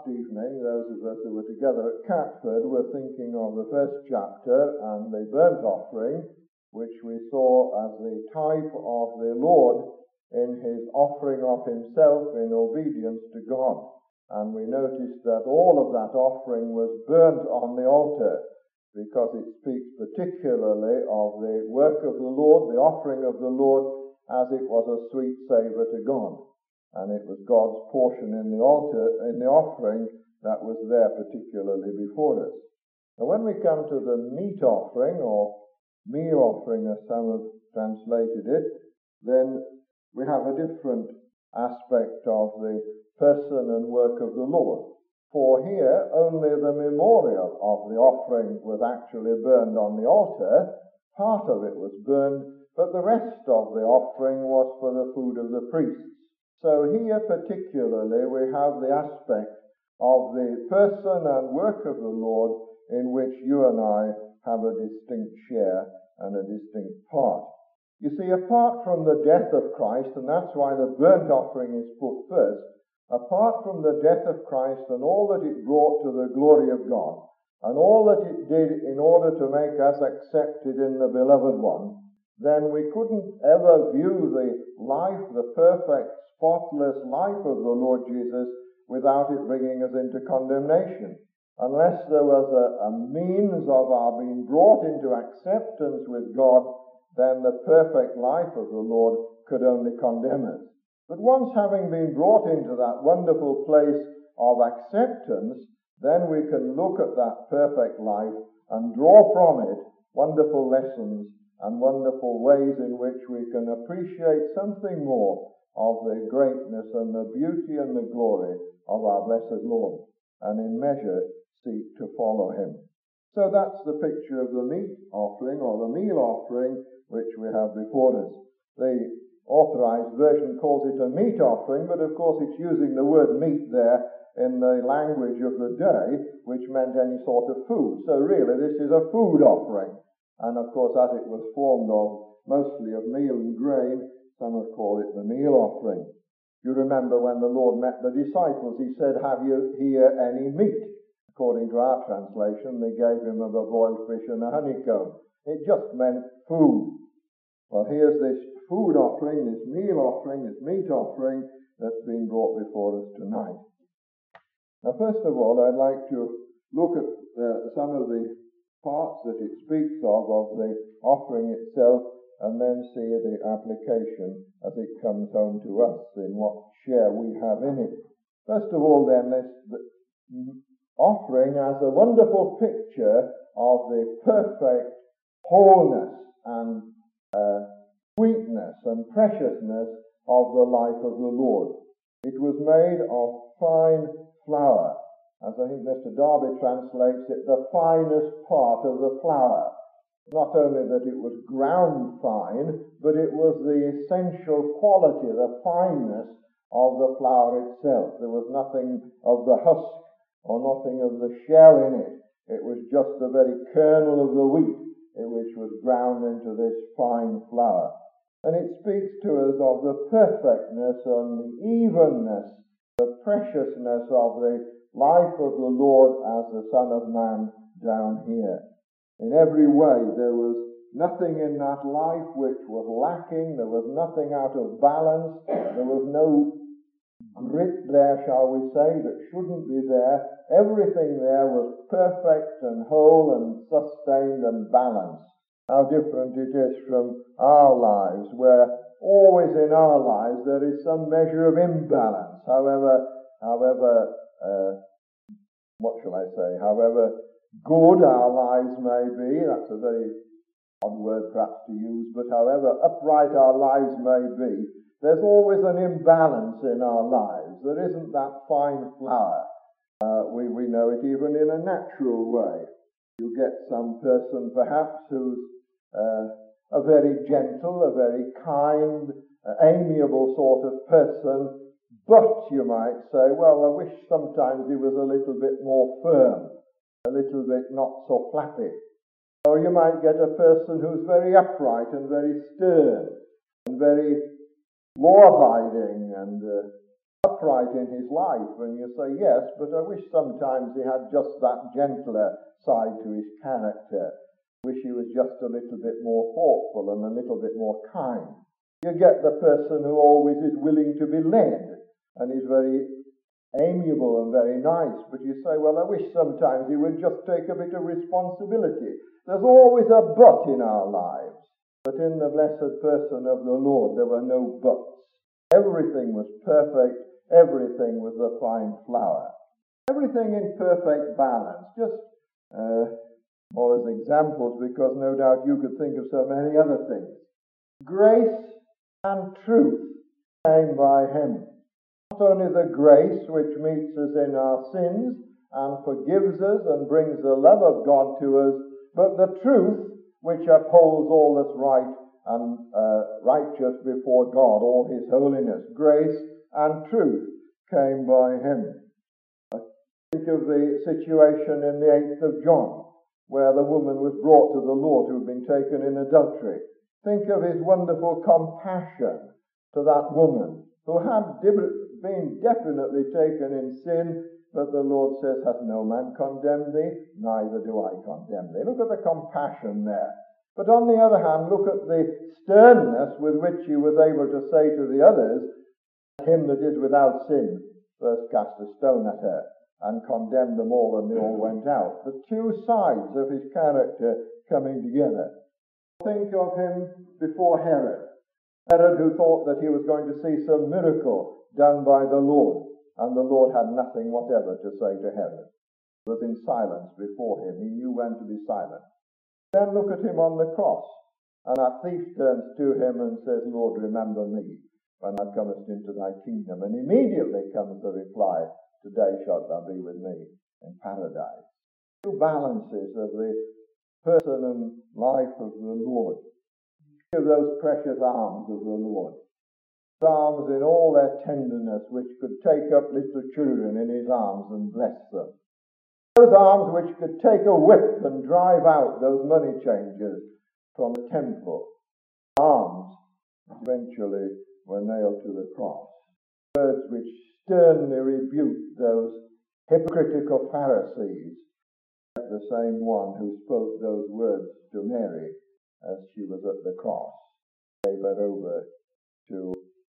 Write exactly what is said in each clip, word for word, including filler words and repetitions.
evening, those of us who were together at Catford were thinking of the first chapter and the burnt offering, which we saw as the type of the Lord in his offering of himself in obedience to God. And we noticed that all of that offering was burnt on the altar, because it speaks particularly of the work of the Lord, the offering of the Lord, as it was a sweet savour to God. And it was God's portion in the altar, in the offering, that was there particularly before us. Now when we come to the meat offering, or meal offering as some have translated it, then we have a different aspect of the person and work of the Lord. For here, only the memorial of the offering was actually burned on the altar. Part of it was burned, but the rest of the offering was for the food of the priests. So here particularly we have the aspect of the person and work of the Lord in which you and I have a distinct share and a distinct part. You see, apart from the death of Christ, and that's why the burnt offering is put first, apart from the death of Christ and all that it brought to the glory of God, and all that it did in order to make us accepted in the beloved one, then we couldn't ever view the life, the perfect, spotless life of the Lord Jesus without it bringing us into condemnation. Unless there was a, a means of our being brought into acceptance with God, then the perfect life of the Lord could only condemn us. But once having been brought into that wonderful place of acceptance, then we can look at that perfect life and draw from it wonderful lessons and wonderful ways in which we can appreciate something more of the greatness and the beauty and the glory of our blessed Lord, and in measure seek to follow him. So that's the picture of the meat offering, or the meal offering, which we have before us. The Authorized Version calls it a meat offering, but of course it's using the word meat there in the language of the day, which meant any sort of food. So really this is a food offering. And of course, as it was formed of mostly of meal and grain, some have called it the meal offering. You remember when the Lord met the disciples, he said, "Have you here any meat?" According to our translation, they gave him of a boiled fish and a honeycomb. It just meant food. Well, here's this food offering, this meal offering, this meat offering that's been brought before us tonight. Now, first of all, I'd like to look at uh, some of the parts that it speaks of, of the offering itself, and then see the application as it comes home to us in what share we have in it. First of all, then, this the offering as a wonderful picture of the perfect wholeness and uh, sweetness and preciousness of the life of the Lord. It was made of fine flour. As I think Mister Darby translates it, the finest part of the flour. Not only that it was ground fine, but it was the essential quality, the fineness of the flour itself. There was nothing of the husk or nothing of the shell in it. It was just the very kernel of the wheat, which was ground into this fine flour. And it speaks to us of the perfectness and the evenness, the preciousness of the life of the Lord as the Son of Man down here. In every way, there was nothing in that life which was lacking. There was nothing out of balance. There was no grit there, shall we say, that shouldn't be there. Everything there was perfect and whole and sustained and balanced. How different it is from our lives, where always in our lives there is some measure of imbalance. However, however, uh, what shall I say, however good our lives may be, that's a very odd word perhaps to use, but however upright our lives may be, there's always an imbalance in our lives. There isn't that fine flour. Uh, we, we know it even in a natural way. You get some person perhaps who's uh, a very gentle, a very kind, uh, amiable sort of person, but you might say, well, I wish sometimes he was a little bit more firm, a little bit not so flappy. Or you might get a person who's very upright and very stern and very law-abiding and uh, upright in his life. And you say, yes, but I wish sometimes he had just that gentler side to his character. I wish he was just a little bit more thoughtful and a little bit more kind. You get the person who always is willing to be led and is very amiable and very nice, but you say, well, I wish sometimes he would just take a bit of responsibility. There's always a but in our lives. But in the blessed person of the Lord, there were no buts. Everything was perfect. Everything was a fine flower. Everything in perfect balance. Just uh, more as examples, because no doubt you could think of so many other things. Grace and truth came by him. Not only the grace which meets us in our sins and forgives us and brings the love of God to us, but the truth which upholds all that's right and uh, righteous before God, all his holiness. Grace and truth came by him. Think of the situation in the eighth of John, where the woman was brought to the Lord who had been taken in adultery. Think of his wonderful compassion to that woman who had been definitely taken in sin, but the Lord says, has no man condemned thee? Neither do I condemn thee. Look at the compassion there. But on the other hand, look at the sternness with which he was able to say to the others, him that is without sin, first cast a stone at her, and condemned them all, and they all went out. The two sides of his character coming together. Think of him before Herod. Herod, who thought that he was going to see some miracle done by the Lord. And the Lord had nothing whatever to say to Herod. He was in silence before him. He knew when to be silent. Then look at him on the cross. And that thief turns to him and says, Lord, remember me when thou comest into thy kingdom. And immediately comes the reply, today shalt thou be with me in paradise. Two balances of the person and life of the Lord. Think of those precious arms of the Lord. Arms in all their tenderness, which could take up little children in his arms and bless them. Those arms which could take a whip and drive out those money changers from the temple. Arms eventually were nailed to the cross. Words which sternly rebuked those hypocritical Pharisees. The same one who spoke those words to Mary as she was at the cross. Gave her over to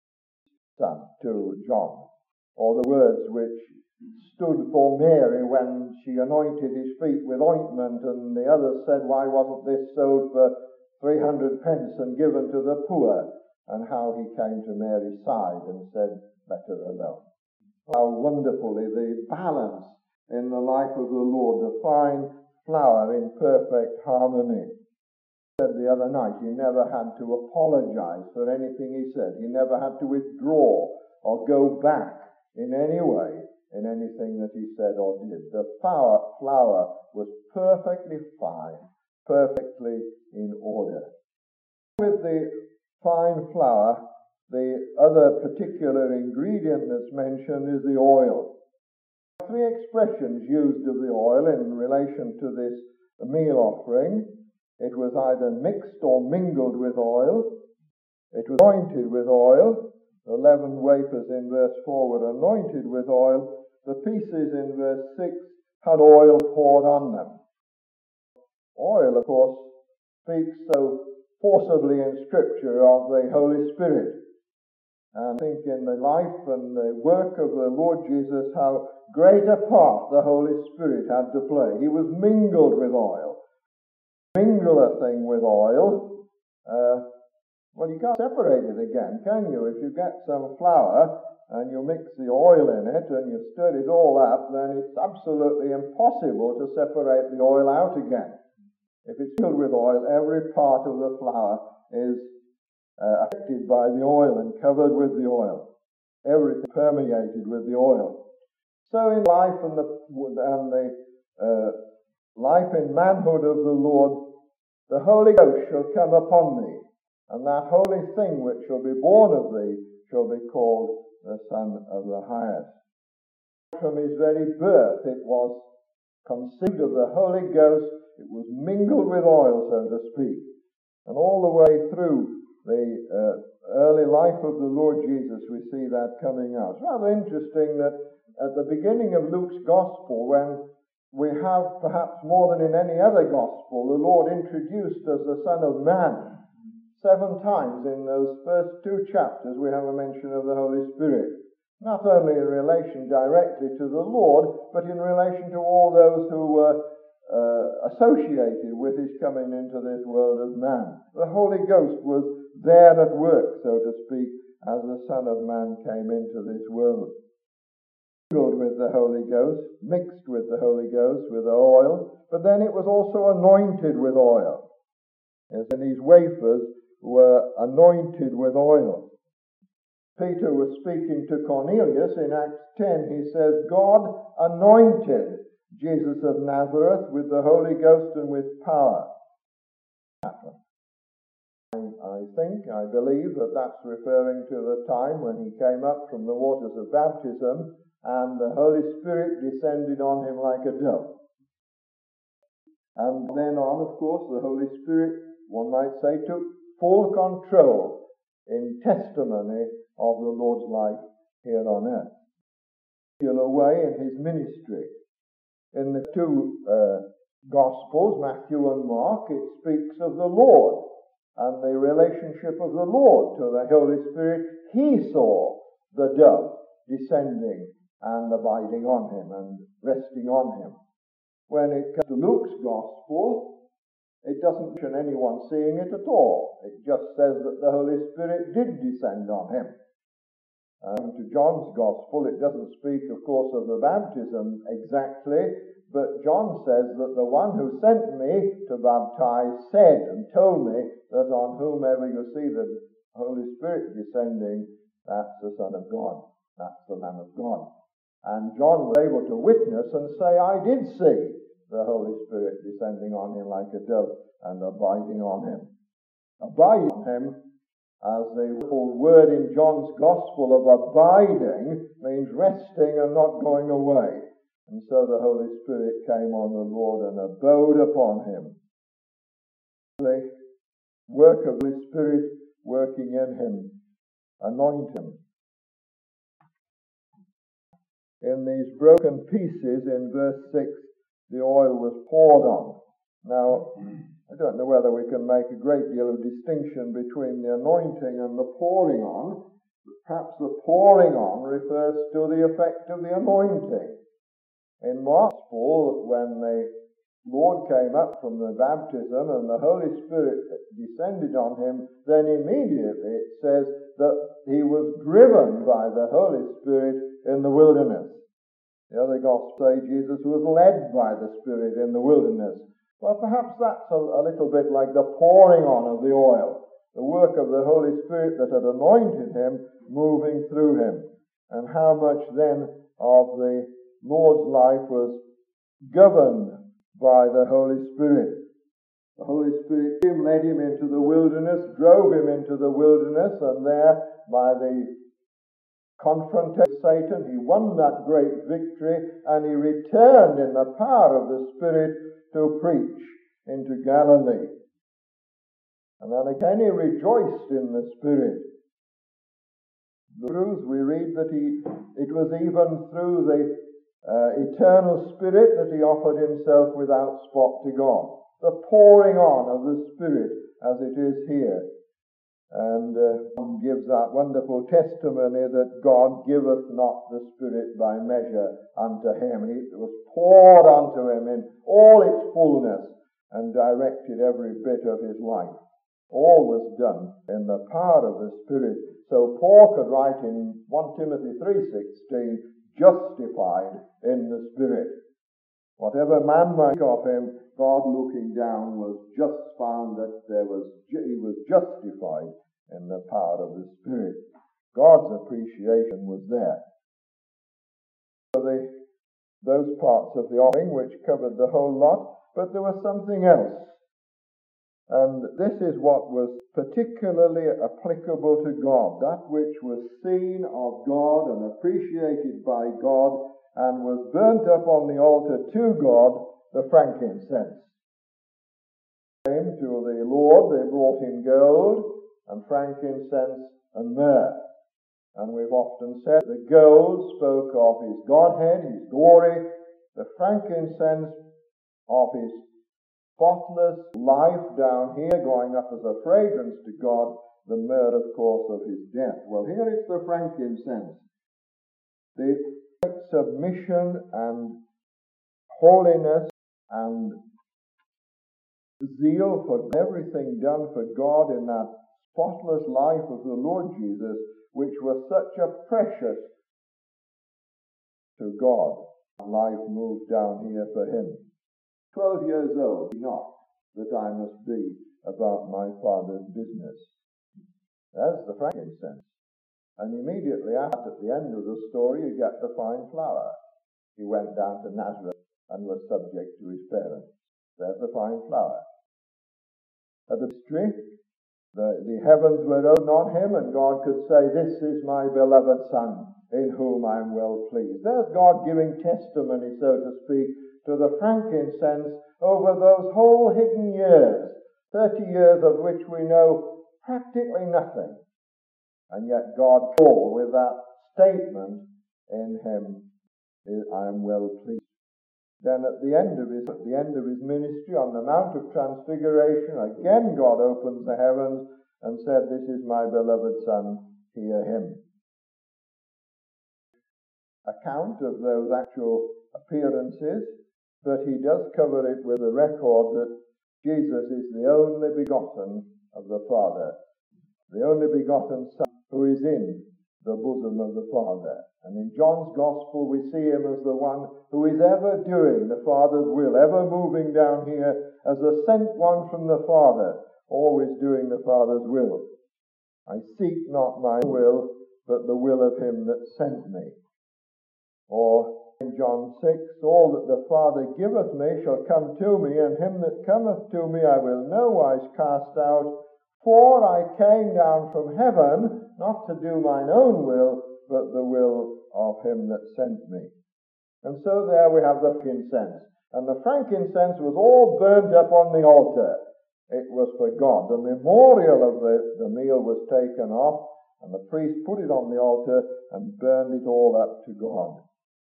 Son, to John, or the words which stood for Mary when she anointed his feet with ointment, and the others said, why wasn't this sold for three hundred pence and given to the poor? And how he came to Mary's side and said, let her alone. How wonderfully the balance in the life of the Lord, the fine flower in perfect harmony. Said the other night, he never had to apologize for anything he said. He never had to withdraw or go back in any way in anything that he said or did. The flower, flower was perfectly fine, perfectly in order. With the fine flour, the other particular ingredient that's mentioned is the oil. Three expressions used of the oil in relation to this meal offering. It was either mixed or mingled with oil. It was anointed with oil. The leavened wafers in verse four were anointed with oil. The pieces in verse six had oil poured on them. Oil, of course, speaks so forcibly in Scripture of the Holy Spirit. And I think in the life and the work of the Lord Jesus, how great a part the Holy Spirit had to play. He was mingled with oil. Mingle a thing with oil, uh, well, you can't separate it again, can you? If you get some flour and you mix the oil in it and you stir it all up, then it's absolutely impossible to separate the oil out again. If it's filled with oil, every part of the flour is uh, affected by the oil and covered with the oil. Everything permeated with the oil. So in life and the, and the uh, life in manhood of the Lord, the Holy Ghost shall come upon thee, and that holy thing which shall be born of thee shall be called the Son of the Highest. From his very birth it was conceived of the Holy Ghost, it was mingled with oil, so to speak, and all the way through the uh, early life of the Lord Jesus, we see that coming out. It's rather interesting that at the beginning of Luke's Gospel, when we have perhaps more than in any other Gospel, the Lord introduced as the Son of Man. Seven times in those first two chapters we have a mention of the Holy Spirit, not only in relation directly to the Lord, but in relation to all those who were uh, associated with his coming into this world of man. The Holy Ghost was there at work, so to speak, as the Son of Man came into this world. Filled with the Holy Ghost, mixed with the Holy Ghost, with oil, but then it was also anointed with oil. As in these wafers were anointed with oil. Peter was speaking to Cornelius in Acts ten. He says, God anointed Jesus of Nazareth with the Holy Ghost and with power. I think, I believe that that's referring to the time when he came up from the waters of baptism and the Holy Spirit descended on him like a dove. And then on, of course, the Holy Spirit, one might say, took full control in testimony of the Lord's life here on earth. Way in his ministry. In the two uh, Gospels, Matthew and Mark, it speaks of the Lord and the relationship of the Lord to the Holy Spirit. He saw the dove descending and abiding on him and resting on him. When it comes to Luke's Gospel, it doesn't mention anyone seeing it at all. It just says that the Holy Spirit did descend on him. Um, to John's Gospel, it doesn't speak, of course, of the baptism exactly, but John says that the one who sent me to baptize said and told me that on whomever you see the Holy Spirit descending, that's the Son of God, that's the Lamb of God. And John was able to witness and say, I did see the Holy Spirit descending on him like a dove and abiding on him. Abiding on him, as the full word in John's Gospel of abiding, means resting and not going away. And so the Holy Spirit came on the Lord and abode upon him. The work of the Spirit working in him, anoint him. In these broken pieces in verse six, the oil was poured on. Now, I don't know whether we can make a great deal of distinction between the anointing and the pouring on. Perhaps the pouring on refers to the effect of the anointing. In Mark's Gospel, when the Lord came up from the baptism and the Holy Spirit descended on him, then immediately it says that he was driven by the Holy Spirit in the wilderness. The other Gospels say Jesus was led by the Spirit in the wilderness. Well, perhaps that's a, a little bit like the pouring on of the oil, the work of the Holy Spirit that had anointed him moving through him, and how much then of the Lord's life was governed by the Holy Spirit. The Holy Spirit led him into the wilderness, drove him into the wilderness, and there, by the confrontation with Satan, he won that great victory, and he returned in the power of the Spirit to preach into Galilee. And then again he rejoiced in the Spirit. Through we read that he, it was even through the uh, eternal Spirit that he offered himself without spot to God. The pouring on of the Spirit as it is here. And uh, gives that wonderful testimony that God giveth not the Spirit by measure unto him. It was poured unto him in all its fullness and directed every bit of his life. All was done in the power of the Spirit. So Paul could write in First Timothy three sixteen, justified in the Spirit. Whatever man might think of him, God looking down was just found that there was he was justified in the power of the Spirit. God's appreciation was there. So the, those parts of the offering which covered the whole lot, but there was something else. And this is what was particularly applicable to God, that which was seen of God and appreciated by God and was burnt up on the altar to God, the frankincense. They came to the Lord, they brought him gold, and frankincense and myrrh. And we've often said the gold spoke of his Godhead, his glory, the frankincense of his spotless life down here, going up as a fragrance to God, the myrrh, of course, of his death. Well, here it's the frankincense. The submission and holiness and zeal for everything done for God in that spotless life of the Lord Jesus, which was such a precious to God. Life moved down here for him. Twelve years old, not that I must be about my Father's business. That's the frankincense. And immediately after, at the end of the story, you get the fine flour. He went down to Nazareth and was subject to his parents. There's the fine flour. At the mystery, the, the heavens were opened on him, and God could say, "This is my beloved Son, in whom I am well pleased." There's God giving testimony, so to speak, to the frankincense over those whole hidden years, thirty years of which we know practically nothing. And yet God called with that statement in him, "I am well pleased." Then at the end of his at the end of his ministry on the Mount of Transfiguration, again God opens the heavens and said, "This is my beloved Son, hear him." Account of those actual appearances, but he does cover it with a record that Jesus is the only begotten of the Father, the only begotten Son who is in the bosom of the Father. And in John's Gospel we see him as the one who is ever doing the Father's will, ever moving down here as the sent one from the Father, always doing the Father's will. "I seek not my will, but the will of him that sent me." Or in John six, "All that the Father giveth me shall come to me, and him that cometh to me I will no wise cast out. For I came down from heaven, not to do mine own will, but the will of him that sent me." And so there we have the frankincense. And the frankincense was all burned up on the altar. It was for God. The memorial of the, the meal was taken off, and the priest put it on the altar and burned it all up to God.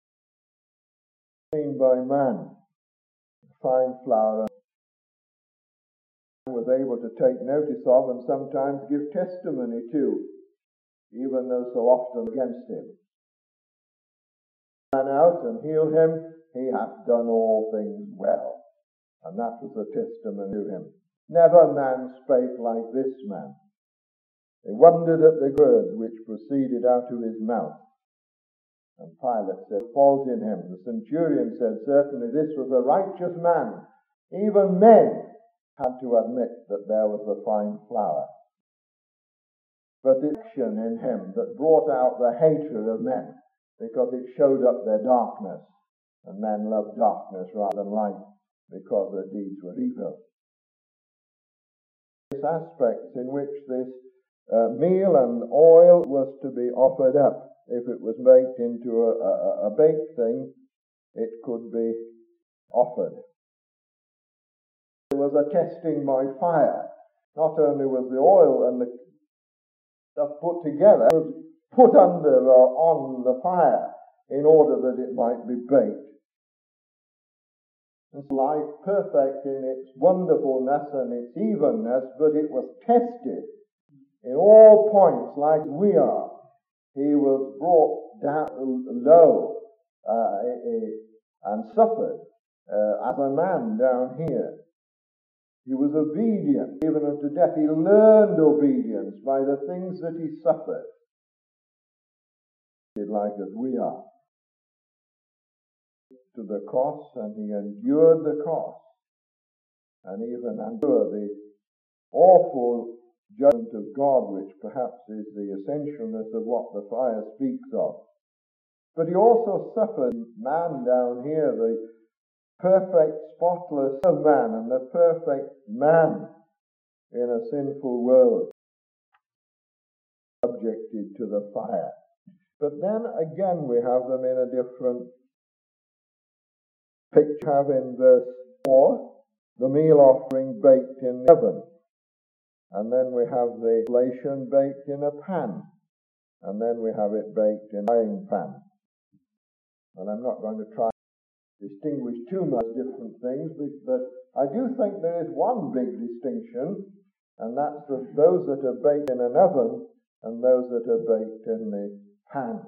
Seen by man, fine flour, was able to take notice of and sometimes give testimony to, even though so often against him. Man out and healed him, "He hath done all things well." And that was a testimony to him. Never man spake like this man. They wondered at the words which proceeded out of his mouth. And Pilate said, "Fault in him." The centurion said, "Certainly this was a righteous man." Even men had to admit that there was the fine flour. But the action in him that brought out the hatred of men, because it showed up their darkness, and men loved darkness rather than light, because their deeds were evil. This aspect in which this uh, meal and oil was to be offered up. If it was baked into a, a, a baked thing, it could be offered. There was a testing by fire. Not only was the oil and the stuff put together, it was put under or on the fire in order that it might be baked. It's life perfect in its wonderfulness and its evenness, but it was tested in all points like we are. He was brought down low uh, and suffered uh, as a man down here. He was obedient even unto death. He learned obedience by the things that he suffered, like as we are. To the cross, and he endured the cross, and even endured the awful judgment of God, which perhaps is the essentialness of what the fire speaks of. But he also suffered, man down here, the perfect, spotless man, and the perfect man in a sinful world, subjected to the fire. But then again we have them in a different picture. Have in verse four, the meal offering baked in the oven. And then we have the oblation baked in a pan. And then we have it baked in a frying pan. And I'm not going to try to distinguish too much different things, but I do think there is one big distinction, and that's the, those that are baked in an oven and those that are baked in the pan.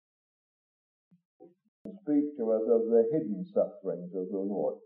Speak to us of the hidden sufferings of the Lord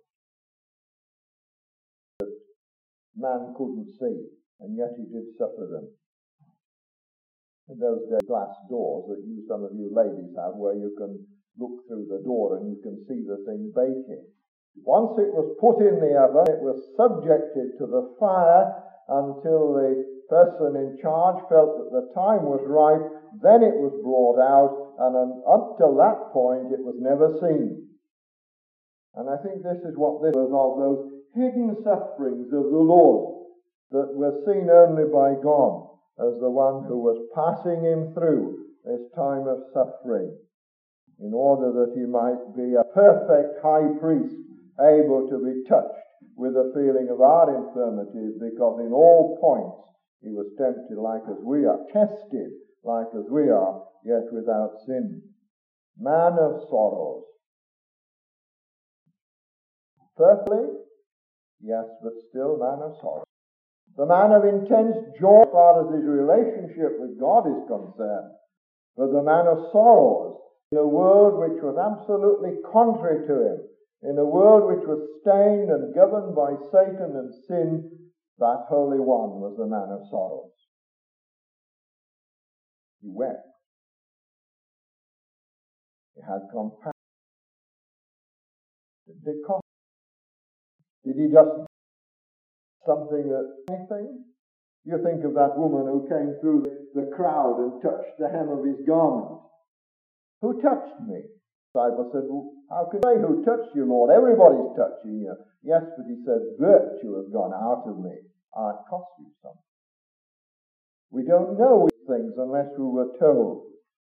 that man couldn't see, and yet he did suffer them. In those days, glass doors that you, some of you ladies have, where you can look through the door and you can see the thing baking. Once it was put in the oven, it was subjected to the fire until the person in charge felt that the time was ripe. Then it was brought out, and up till that point it was never seen. And I think this is what this was of, those hidden sufferings of the Lord that were seen only by God as the one who was passing him through this time of suffering, in order that he might be a perfect high priest, able to be touched with the feeling of our infirmities, because in all points he was tempted like as we are, tested like as we are, yet without sin. Man of sorrows. Perfectly, yes, but still man of sorrows. The man of intense joy as far as his relationship with God is concerned, but the man of sorrows in a world which was absolutely contrary to him, in a world which was stained and governed by Satan and sin, that Holy One was the man of sorrows. He wept. He had compassion. Did it cost? Did he just something that anything? You think of that woman who came through the crowd and touched the hem of his garment. Who touched me? The disciple said, well, how can I say who touched you, Lord? Everybody's touching you. Yes, but he said, virtue has gone out of me. Ah, it cost you something. We don't know these things unless we were told.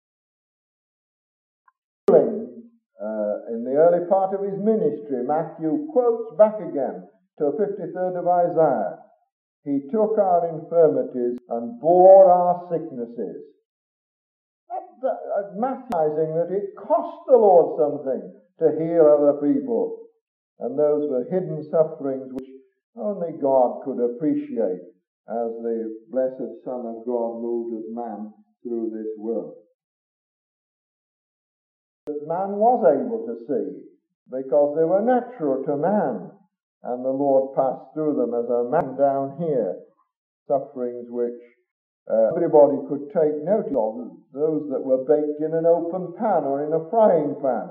Uh, in the early part of his ministry, Matthew quotes back again to a fifty-third of Isaiah. He took our infirmities and bore our sicknesses. Mathemizing that it cost the Lord something to heal other people. And those were hidden sufferings which only God could appreciate as the blessed Son of God moved as man through this world. That man was able to see because they were natural to man, and the Lord passed through them as a man down here, sufferings which uh, everybody could take note of, those that were baked in an open pan or in a frying pan.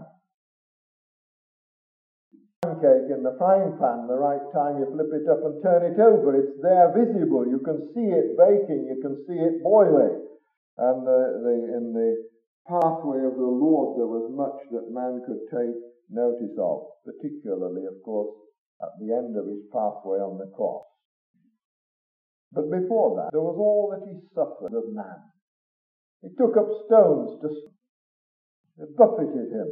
Pancake in the frying pan, the right time you flip it up and turn it over, it's there visible, you can see it baking, you can see it boiling, and the, the, in the pathway of the Lord there was much that man could take notice of, particularly, of course, at the end of his pathway on the cross. But before that, there was all that he suffered of man. He took up stones to they buffeted him.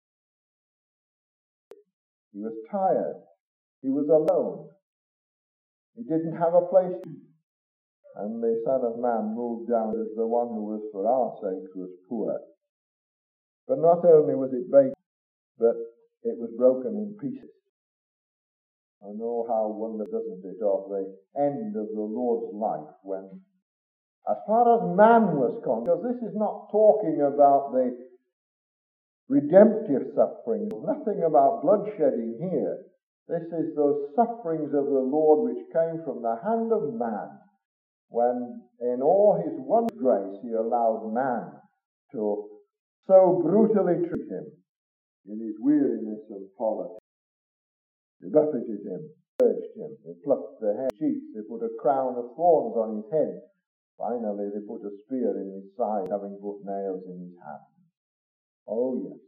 He was tired. He was alone. He didn't have a place to. And the Son of Man moved down as the one who was for our sakes was poor. But not only was it baked, but it was broken in pieces. I know how wonderful, doesn't it, of the end of the Lord's life when, as far as man was concerned, because this is not talking about the redemptive sufferings, nothing about bloodshedding here. This is those sufferings of the Lord which came from the hand of man, when in all his wondrous grace he allowed man to so brutally treat him in his weariness and poverty. They buffeted him, scourged him, they plucked the hair cheeks, they put a crown of thorns on his head. Finally, they put a spear in his side, having put nails in his hands. Oh, yes.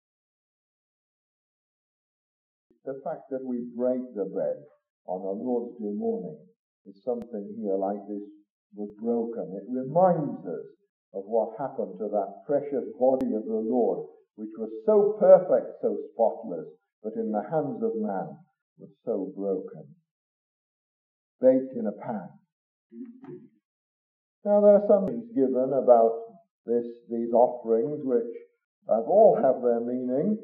The fact that we break the bread on a Lord's Day morning is something here like this was broken. It reminds us of what happened to that precious body of the Lord, which was so perfect, so spotless, but in the hands of man was so broken. Baked in a pan. Now there are some things given about this, these offerings which have all have their meaning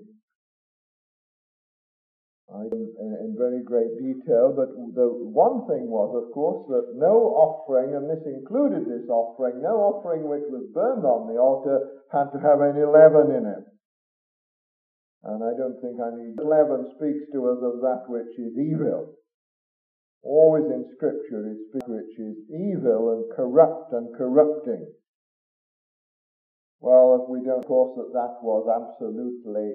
in, in very great detail, but the one thing was, of course, that no offering, and this included this offering, no offering which was burned on the altar had to have any leaven in it. And I don't think I need leaven speaks to us of that which is evil. Always in Scripture it speaks which is evil and corrupt and corrupting. Well, if we don't, of course, that that was absolutely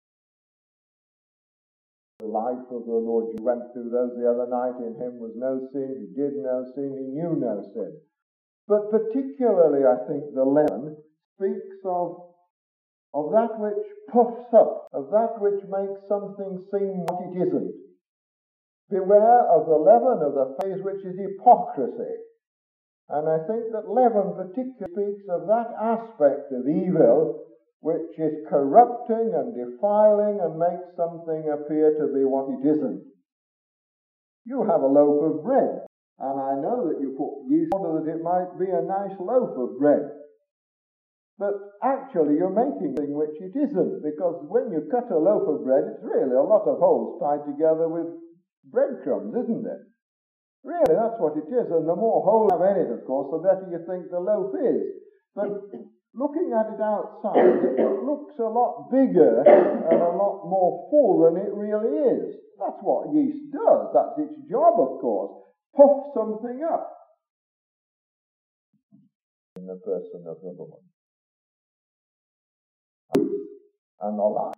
the life of the Lord. You went through those the other night. In him was no sin. He did no sin. He knew no sin. But particularly, I think, the leaven speaks of of that which puffs up, of that which makes something seem what it isn't. Beware of the leaven of the faith, which is hypocrisy. And I think that leaven particularly speaks of that aspect of evil which is corrupting and defiling and makes something appear to be what it isn't. You have a loaf of bread, and I know that you put yeast in order that it might be a nice loaf of bread. But actually you're making something which it isn't, because when you cut a loaf of bread, it's really a lot of holes tied together with breadcrumbs, isn't it? Really, that's what it is, and the more holes you have in it, of course, the better you think the loaf is. But looking at it outside, it looks a lot bigger and a lot more full than it really is. That's what yeast does. That's its job, of course. Puff something up in the person of the Lord. And the life.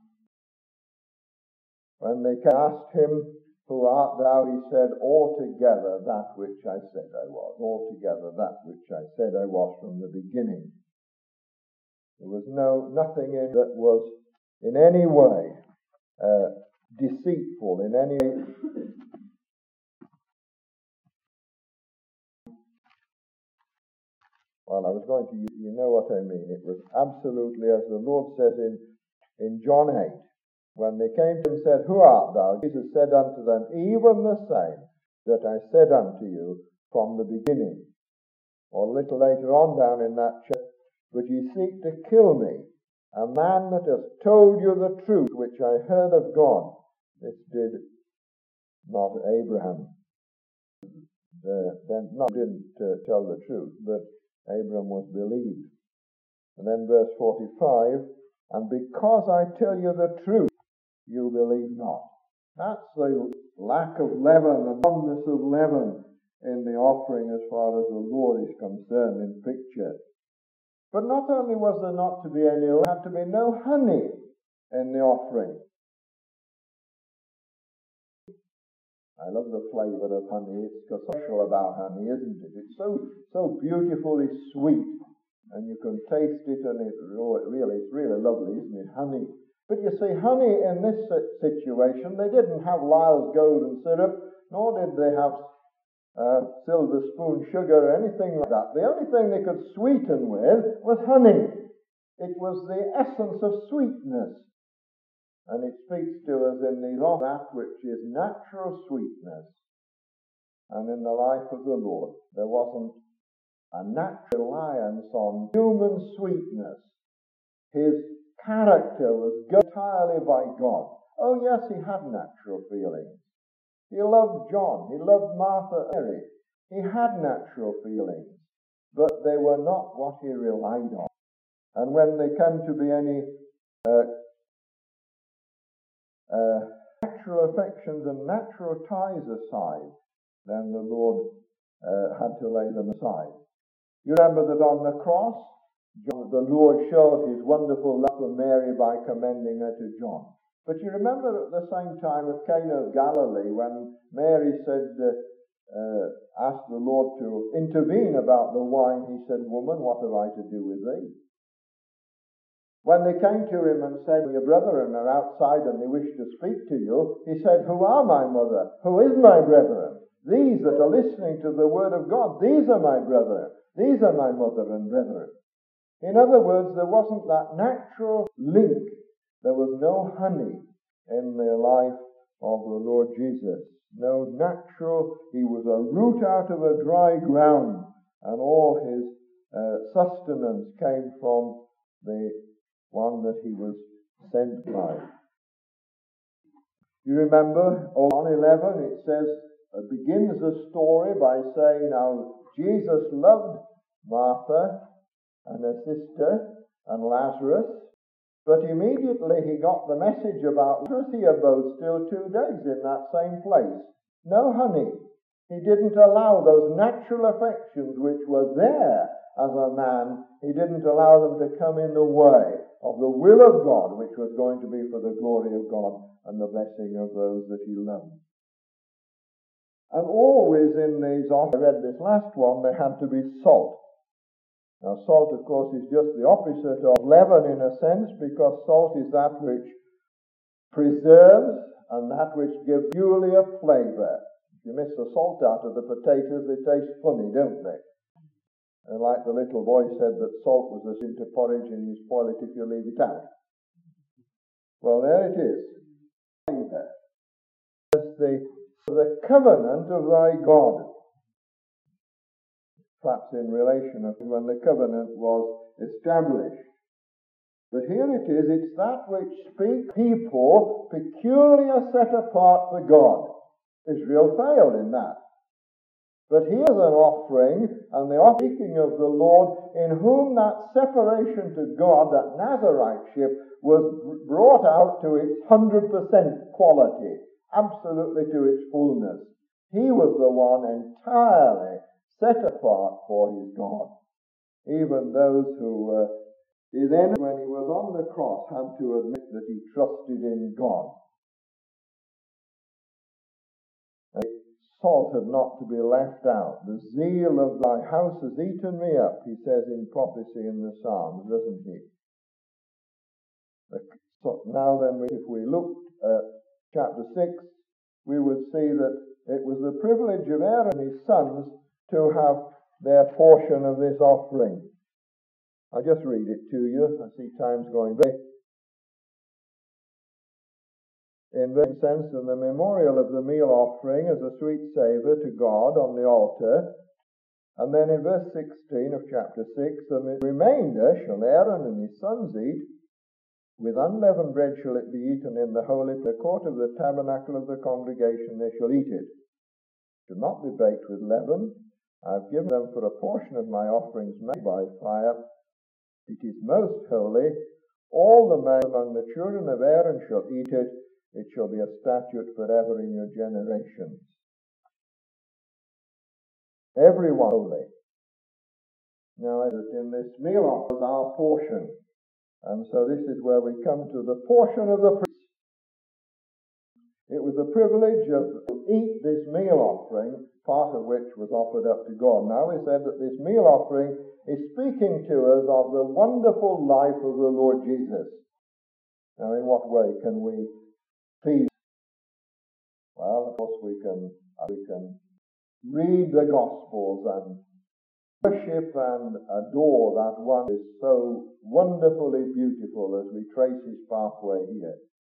When they asked him, "Who art thou?" he said, "Altogether that which I said I was." Altogether that which I said I was from the beginning. There was no nothing in that was in any way uh, deceitful, in any way. Well, I was going to, you know what I mean. It was absolutely, as the Lord says in, in John eight, when they came to him and said, "Who art thou?" Jesus said unto them, "Even the same that I said unto you from the beginning." Or a little later on down in that chapter, "But ye seek to kill me, a man that has told you the truth which I heard of God." This did not Abraham. Uh, then not didn't uh, tell the truth, but Abraham was believed. And then verse forty-five, "And because I tell you the truth, you believe not." That's the lack of leaven, the numbness of leaven in the offering as far as the Lord is concerned in picture. But not only was there not to be any, there had to be no honey in the offering. I love the flavour of honey. It's special about honey, isn't it? It's so so beautifully sweet, and you can taste it, and it really, it's really lovely, isn't it? Honey. But you see, honey in this situation, they didn't have Lyle's golden syrup, nor did they have uh, silver spoon sugar or anything like that. The only thing they could sweeten with was honey. It was the essence of sweetness. And it speaks to us in the of that which is natural sweetness. And in the life of the Lord, there wasn't a natural reliance on human sweetness. His character was governed entirely by God. Oh yes, he had natural feelings. He loved John. He loved Martha and Mary. He had natural feelings, but they were not what he relied on. And when they came to be any uh, uh, natural affections and natural ties aside, then the Lord uh, had to lay them aside. You remember that on the cross, John, the Lord showed his wonderful love for Mary by commending her to John. But you remember at the same time at Cana of Galilee, when Mary said, uh, uh, asked the Lord to intervene about the wine, he said, "Woman, what have I to do with thee?" When they came to him and said, "Your brethren are outside and they wish to speak to you," he said, "Who are my mother? Who is my brethren? These that are listening to the word of God, these are my brethren. These are my mother and brethren." In other words, there wasn't that natural link. There was no honey in the life of the Lord Jesus. No natural, he was a root out of a dry ground, and all his uh, sustenance came from the one that he was sent by. You remember, on eleven, it says, it begins the story by saying, now Jesus loved Martha and her sister and Lazarus, but immediately he got the message about Lazarus. He abode still two days in that same place. No honey. He didn't allow those natural affections which were there as a man, he didn't allow them to come in the way of the will of God, which was going to be for the glory of God and the blessing of those that he loved. And always in these, I read this last one, there had to be salt. Now salt, of course, is just the opposite of leaven in a sense, because salt is that which preserves and that which gives purely a flavour. If you miss the salt out of the potatoes, they taste funny, don't they? And like the little boy said that salt was a sin to porridge and you spoil it if you leave it out. Well, there it is. It's the, the covenant of thy God. Perhaps in relation to when the covenant was established. But here it is, it's that which speaks people peculiar set apart for God. Israel failed in that. But here's an offering, and the speaking of the Lord, in whom that separation to God, that Naziriteship, was brought out to its one hundred percent quality, absolutely to its fullness. He was the one entirely set apart for his God. Even those who, uh, he then, when he was on the cross, had to admit that he trusted in God. Salt had not to be left out. The zeal of thy house has eaten me up, he says in prophecy in the Psalms, doesn't he? So now then, if we looked at chapter six, we would see that it was the privilege of Aaron and his sons to have their portion of this offering. I'll just read it to you. I see time's going by. In very sense, and the memorial of the meal offering as a sweet savour to God on the altar. And then in verse sixteen of chapter six, the remainder shall Aaron and his sons eat. With unleavened bread shall it be eaten in the holy the court of the tabernacle of the congregation, they shall eat it. It shall not be baked with leaven. I have given them for a portion of my offerings made by fire. It is most holy. All the males among the children of Aaron shall eat it. It shall be a statute forever in your generations. Everyone holy. Now, in this meal offering is our portion. And so this is where we come to the portion of the priest. It was a privilege of to eat this meal offering, part of which was offered up to God. Now we said that this meal offering is speaking to us of the wonderful life of the Lord Jesus. Now, in what way can we feed? Well, of course we can we can read the Gospels and worship and adore that one who is so wonderfully beautiful as we trace his pathway here.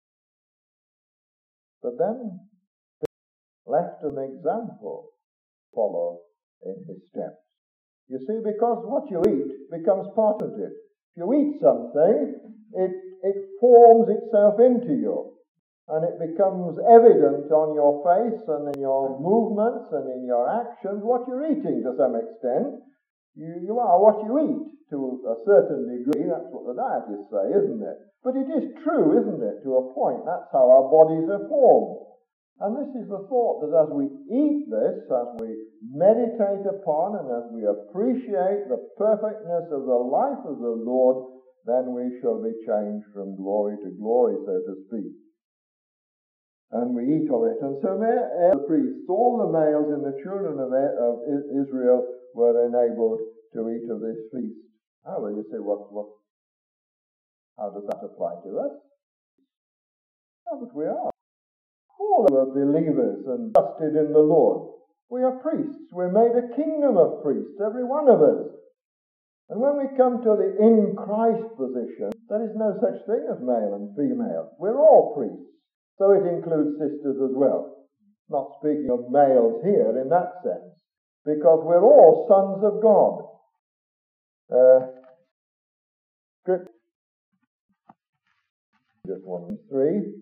But then left an example to follow in his steps. You see, because what you eat becomes part of it. If you eat something, it, it forms itself into you. And it becomes evident on your face and in your movements and in your actions what you're eating to some extent. You, you are what you eat to a certain degree. That's what the dietists say, isn't it? But it is true, isn't it, to a point. That's how our bodies are formed. And this is the thought that as we eat this, as we meditate upon and as we appreciate the perfectness of the life of the Lord, then we shall be changed from glory to glory, so to speak. And we eat of it. And so the priests, all the males in the children of Israel were enabled to eat of this feast. Oh, well, you say, what, what, how does that apply to us? Oh, but we are. All of us are believers and trusted in the Lord. We are priests. We're made a kingdom of priests, every one of us. And when we come to the in Christ position, there is no such thing as male and female. We're all priests. So it includes sisters as well. Not speaking of males here in that sense, because we're all sons of God. Uh, script, just one and three.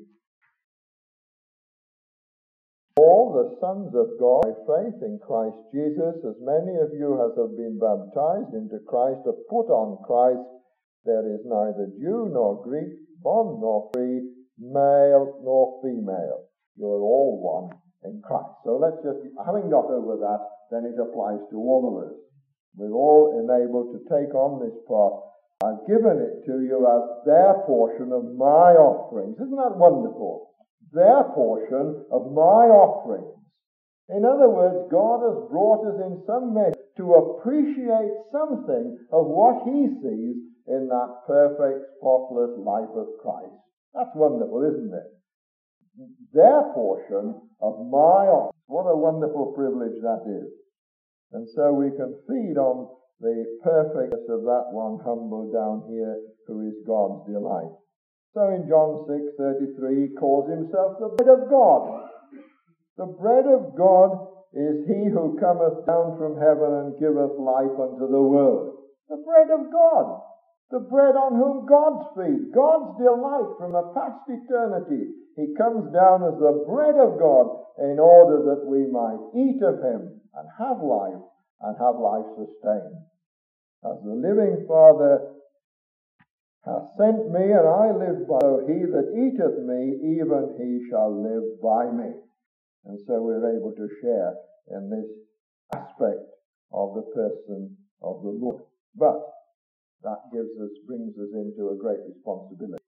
All the sons of God by faith in Christ Jesus, as many of you as have been baptized into Christ, have put on Christ. There is neither Jew nor Greek, bond nor free, male nor female. You're all one in Christ. So let's just, having got over that, then it applies to all of us. We're all enabled to take on this part. I've given it to you as their portion of my offerings. Isn't that wonderful? Their portion of my offerings. In other words, God has brought us in some measure to appreciate something of what he sees in that perfect, spotless life of Christ. That's wonderful, isn't it? Their portion of my offerings. What a wonderful privilege that is. And so we can feed on the perfectness of that one humble down here who is God's delight. So in John six thirty-three, he calls himself the bread of God. The bread of God is he who cometh down from heaven and giveth life unto the world. The bread of God. The bread on whom God's feed. God's delight from a past eternity. He comes down as the bread of God in order that we might eat of him and have life and have life sustained. As the living Father hath sent me, and I live by, so he that eateth me, even he shall live by me. And so we're able to share in this aspect of the person of the Lord. But that gives us, brings us into a great responsibility.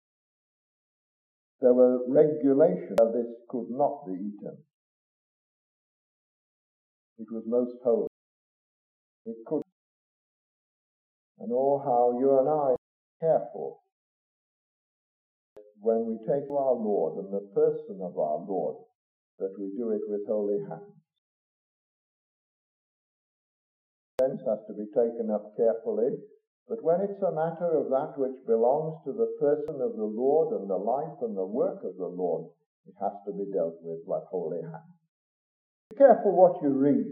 There were regulations that this could not be eaten. It was most holy. It could. And oh, how you and I are careful when we take our Lord and the person of our Lord, that we do it with holy hands. Offense has to be taken up carefully, but when it's a matter of that which belongs to the person of the Lord and the life and the work of the Lord, it has to be dealt with with holy hands. Be careful what you read.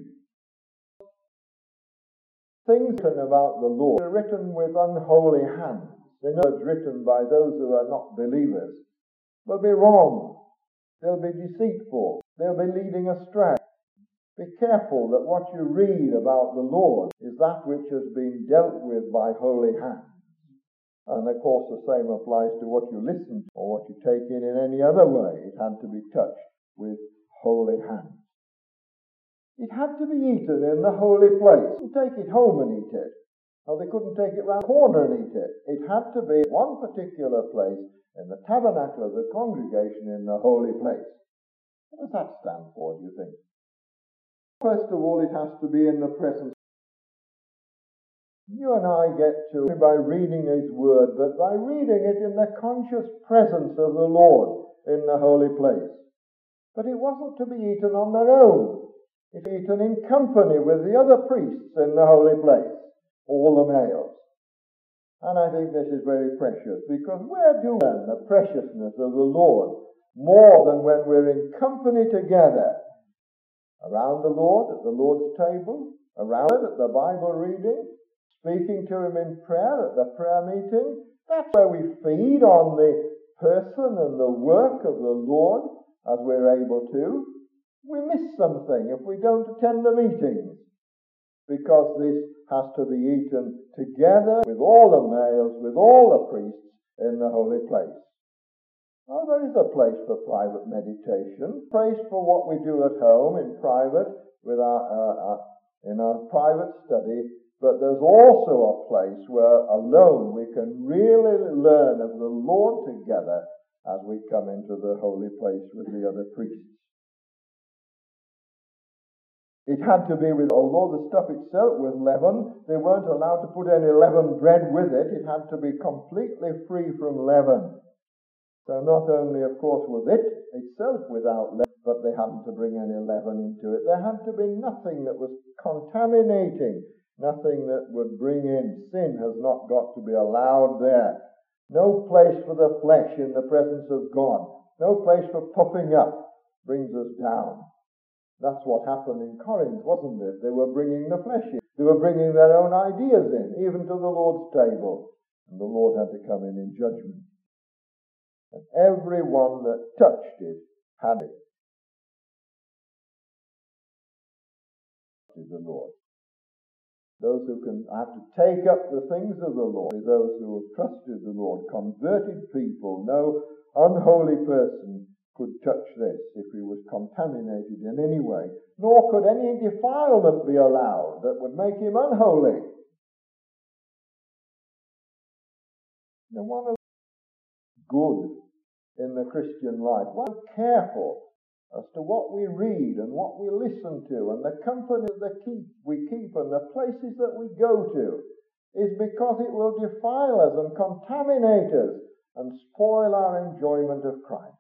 Things written about the Lord are written with unholy hands. The words written by those who are not believers will be wrong. They'll be deceitful. They'll be leading astray. Be careful that what you read about the Lord is that which has been dealt with by holy hands. And of course the same applies to what you listen to or what you take in in any other way. It had to be touched with holy hands. It had to be eaten in the holy place. You couldn't take it home and eat it. Or they couldn't take it round the corner and eat it. It had to be one particular place in the tabernacle of the congregation in the holy place. What does that stand for, do you think? First of all, it has to be in the presence. You and I get to by reading his word, but by reading it in the conscious presence of the Lord in the holy place. But it wasn't to be eaten on their own. It's eaten in company with the other priests in the holy place, all the males. And I think this is very precious, because where do we learn the preciousness of the Lord more than when we're in company together? Around the Lord, at the Lord's table, around it at the Bible reading, speaking to him in prayer at the prayer meeting. That's where we feed on the person and the work of the Lord as we're able to. We miss something if we don't attend the meetings, because this has to be eaten together with all the males, with all the priests in the holy place. Oh, there is a place for private meditation, place for what we do at home in private, with our, uh, uh, in our private study, but there's also a place where alone we can really learn of the Lord together as we come into the holy place with the other priests. It had to be with, although the stuff itself was leavened, they weren't allowed to put any leavened bread with it. It had to be completely free from leaven. So not only, of course, was it itself without leaven, but they hadn't to bring any leaven into it. There had to be nothing that was contaminating, nothing that would bring in. Sin has not got to be allowed there. No place for the flesh in the presence of God. No place for puffing up, brings us down. That's what happened in Corinth, wasn't it? They were bringing the flesh in. They were bringing their own ideas in, even to the Lord's table. And the Lord had to come in in judgment. And everyone that touched it had it. Is the Lord. Those who can have to take up the things of the Lord, those who have trusted the Lord, converted people. No unholy person could touch this if he was contaminated in any way, nor could any defilement be allowed that would make him unholy. Now, one of the good in the Christian life, one careful as to what we read and what we listen to and the company that keep, we keep and the places that we go to, is because it will defile us and contaminate us and spoil our enjoyment of Christ.